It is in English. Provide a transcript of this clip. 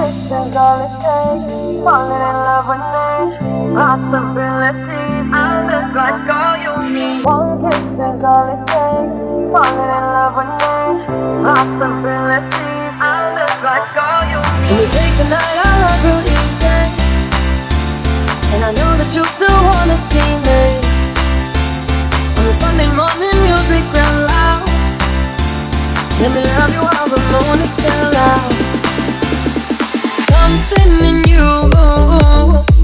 kiss is all it takes. Falling in love with me. Possibilities, I look like all you need. One kiss is all it takes. Falling in love with me. Possibilities, I look like all you need. When we take the night, I love you easy. And I know that you still wanna see me. On the Sunday morning, music real loud. Let me love you while the moon is still out. Something in you